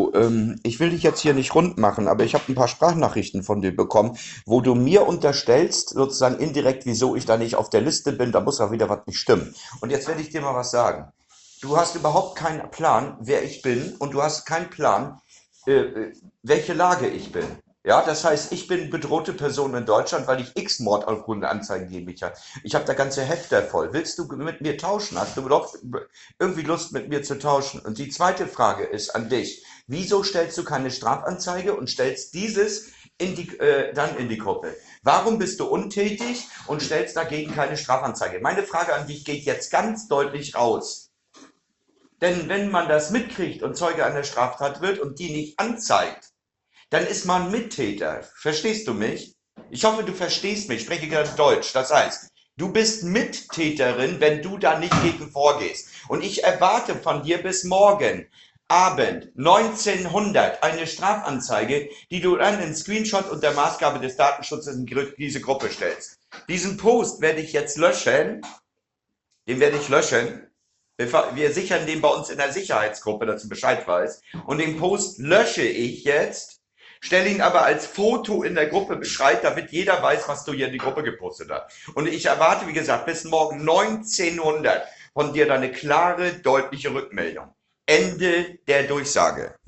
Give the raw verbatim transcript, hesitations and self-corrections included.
du, ähm, ich will dich jetzt hier nicht rund machen, aber ich habe ein paar Sprachnachrichten von dir bekommen, wo du mir unterstellst, sozusagen indirekt, wieso ich da nicht auf der Liste bin. Da muss auch wieder was nicht stimmen. Und jetzt werde ich dir mal was sagen. Du hast überhaupt keinen Plan, wer ich bin, und du hast keinen Plan, äh, äh, welche Lage ich bin. Ja, das heißt, ich bin bedrohte Person in Deutschland, weil ich x Mordanzeigen gegen mich habe. Ich habe da ganze Hefter voll. Willst du mit mir tauschen? Hast du doch irgendwie Lust, mit mir zu tauschen? Und die zweite Frage ist an dich. Wieso stellst du keine Strafanzeige und stellst dieses in die, äh, dann in die Gruppe? Warum bist du untätig und stellst dagegen keine Strafanzeige? Meine Frage an dich geht jetzt ganz deutlich raus. Denn wenn man das mitkriegt und Zeuge einer Straftat wird und die nicht anzeigt, dann ist man Mittäter. Verstehst du mich? Ich hoffe, du verstehst mich. Ich spreche gerade Deutsch. Das heißt, du bist Mittäterin, wenn du da nicht gegen vorgehst. Und ich erwarte von dir bis morgen Abend neunzehnhundert eine Strafanzeige, die du dann in Screenshot unter Maßgabe des Datenschutzes in diese Gruppe stellst. Diesen Post werde ich jetzt löschen. Den werde ich löschen. Wir sichern den bei uns in der Sicherheitsgruppe, dass du Bescheid weißt. Und den Post lösche ich jetzt, stelle ihn aber als Foto in der Gruppe Bescheid, damit jeder weiß, was du hier in die Gruppe gepostet hast. Und ich erwarte, wie gesagt, bis morgen neunzehnhundert von dir eine klare, deutliche Rückmeldung. Ende der Durchsage.